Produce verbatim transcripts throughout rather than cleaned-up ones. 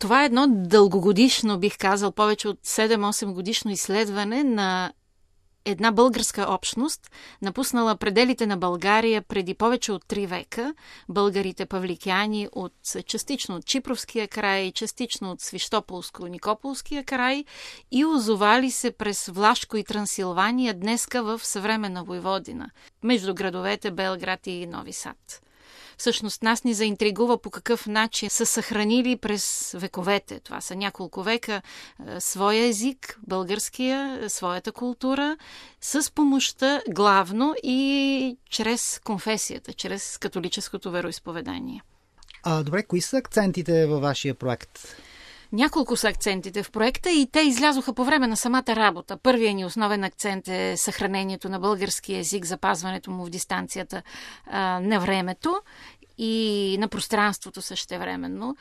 Това е едно дългогодишно, бих казал, повече от седем-осем годишно изследване на една българска общност, напуснала пределите на България преди повече от три века, българите павликяни от частично от Чипровския край, частично от Свищополско-Никополския край и озовали се през Влашко и Трансилвания, днеска в съвременна Войводина, между градовете Белград и Нови Сад. Всъщност нас ни заинтригува по какъв начин са съхранили през вековете. Това са няколко века своя език, българския, своята култура, с помощта главно и чрез конфесията, чрез католическото вероизповедание. А, добре, кои са акцентите във вашия проект? Няколко са акцентите в проекта и те излязоха по време на самата работа. Първият ни основен акцент е съхранението на български език, запазването му в дистанцията а, на времето и на пространството същевременно.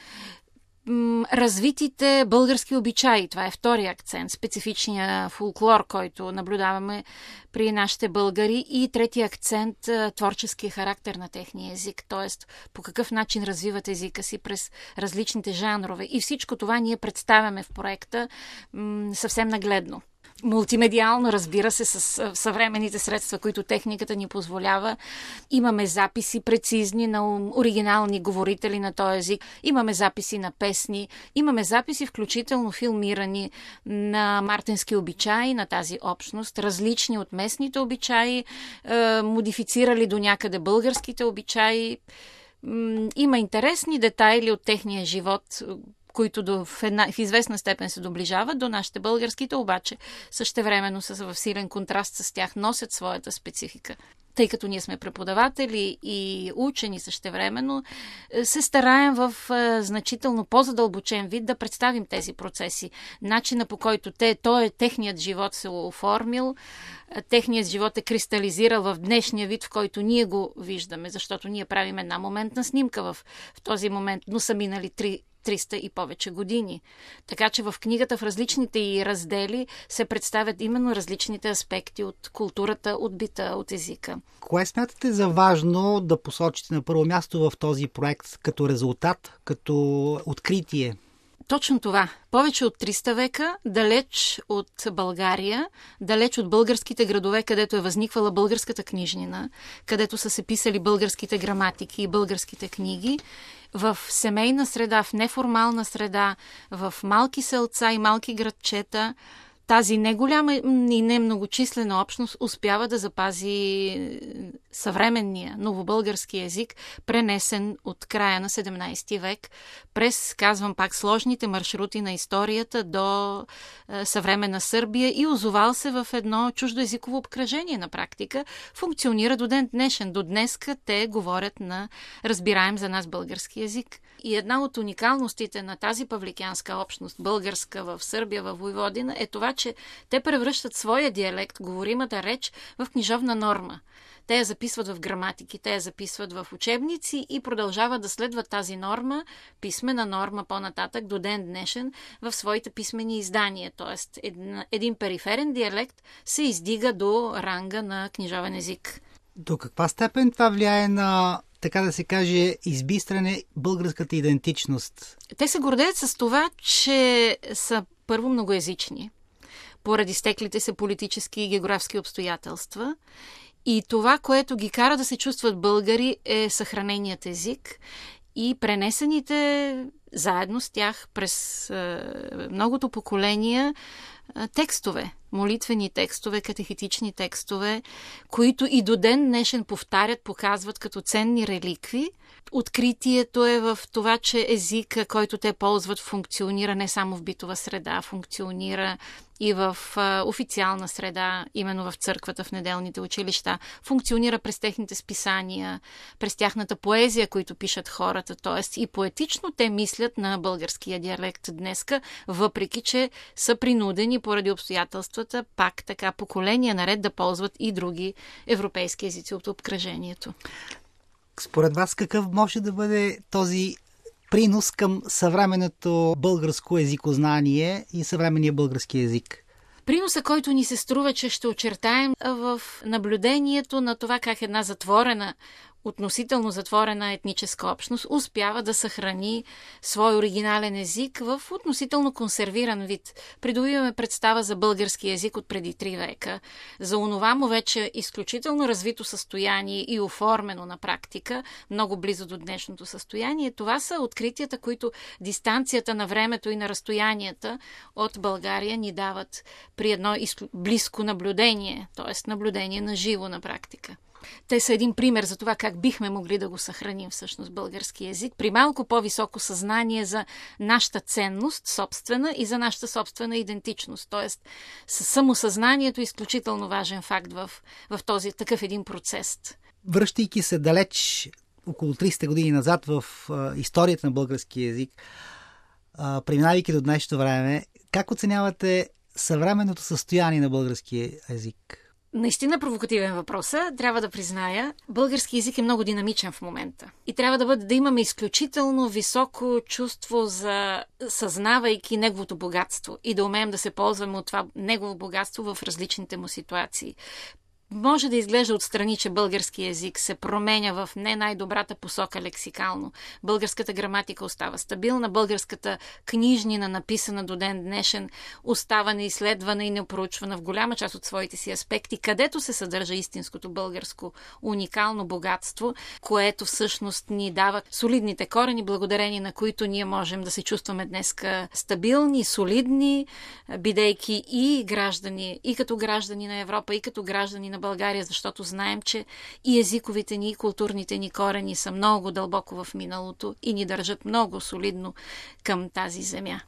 Развитите български обичаи, това е втория акцент, специфичния фолклор, който наблюдаваме при нашите българи, и третия акцент, творческия характер на техния език, т.е. по какъв начин развиват езика си през различните жанрове. И всичко това ние представяме в проекта м- съвсем нагледно. Мултимедиално, разбира се, с съвременните средства, които техниката ни позволява. Имаме записи прецизни на оригинални говорители на този език. Имаме записи на песни. Имаме записи, включително филмирани, на мартенски обичаи на тази общност, различни от местните обичаи, е, модифицирали до някъде българските обичаи. Има интересни детайли от техния живот, които до, в, една, в известна степен се доближават до нашите българските, обаче същевременно са в силен контраст с тях, носят своята специфика. Тъй като ние сме преподаватели и учени същевременно, се стараем в значително по-задълбочен вид да представим тези процеси. Начина, по който те, той, техният живот се оформил, техният живот е кристализирал в днешния вид, в който ние го виждаме, защото ние правим една моментна снимка в, в този момент, но са минали три триста и повече години. Така че в книгата, в различните й раздели се представят именно различните аспекти от културата, от бита, от езика. Кое смятате за важно да посочите на първо място в този проект като резултат, като откритие? Точно това. Повече от триста века, далеч от България, далеч от българските градове, където е възниквала българската книжнина, където са се писали българските граматики и българските книги, в семейна среда, в неформална среда, в малки селца и малки градчета, тази неголяма и не многочислена общност успява да запази съвременния новобългарски език, пренесен от края на седемнайсети век, през, казвам пак, сложните маршрути на историята до е, съвременна Сърбия и озовал се в едно чуждоезиково обкръжение на практика. Функционира до ден днешен. До днеска те говорят на разбираем за нас български език. И една от уникалностите на тази павликянска общност, българска в Сърбия, в Войводина, е това, че те превръщат своя диалект, говоримата реч, в книжовна норма. Те я записват в граматики, те я записват в учебници и продължават да следват тази норма, писмена норма по-нататък до ден днешен в своите писмени издания. Тоест един, един периферен диалект се издига до ранга на книжовен език. До каква степен това влияе на, така да се каже, избистране българската идентичност? Те се гордеят с това, че са първо многоезични, поради стеклите се политически и географски обстоятелства. И това, което ги кара да се чувстват българи, е съхраненият език и пренесените заедно с тях през е, многото поколения е, текстове, молитвени текстове, катехетични текстове, които и до ден днешен повтарят, показват като ценни реликви. Откритието е в това, че езика, който те ползват, функционира не само в битова среда, функционира и в а, официална среда, именно в църквата, в неделните училища. Функционира през техните списания, през тяхната поезия, които пишат хората. Тоест и поетично те мислят на българския диалект днеска, въпреки че са принудени поради обстоятелствата пак така поколения наред да ползват и други европейски езици от обкръжението. Според вас какъв може да бъде този принос към съвременното българско езикознание и съвременния български език? Приноса, който ни се струва, че ще очертаем в наблюдението на това как една затворена относително затворена етническа общност успява да съхрани свой оригинален език в относително консервиран вид. Придобиваме представа за български език от преди три века, за онова му вече изключително развито състояние и оформено на практика, много близо до днешното състояние. Това са откритията, които дистанцията на времето и на разстоянията от България ни дават при едно близко наблюдение, т.е. наблюдение на живо на практика. Те са един пример за това как бихме могли да го съхраним всъщност български език при малко по-високо съзнание за нашата ценност собствена и за нашата собствена идентичност. Тоест, самосъзнанието е изключително важен факт в, в този такъв един процес. Връщайки се далеч около триста години назад в а, историята на българския език, а, преминавайки до днешното време, как оценявате съвременното състояние на българския език? Наистина провокативен въпрос. Трябва да призная, български език е много динамичен в момента. И трябва да, бъде, да имаме изключително високо чувство за съзнавайки неговото богатство и да умеем да се ползваме от това негово богатство в различните му ситуации. Може да изглежда отстрани, че български език се променя в не най-добрата посока лексикално. Българската граматика остава стабилна, българската книжнина, написана до ден днешен, остава неизследвана и непроучвана в голяма част от своите си аспекти, където се съдържа истинското българско уникално богатство, което всъщност ни дава солидните корени, благодарение на които ние можем да се чувстваме днеска стабилни, солидни, бидейки и граждани, и като граждани на Европа, и като граждани на България, защото знаем, че и езиковите ни, и културните ни корени са много дълбоко в миналото и ни държат много солидно към тази земя.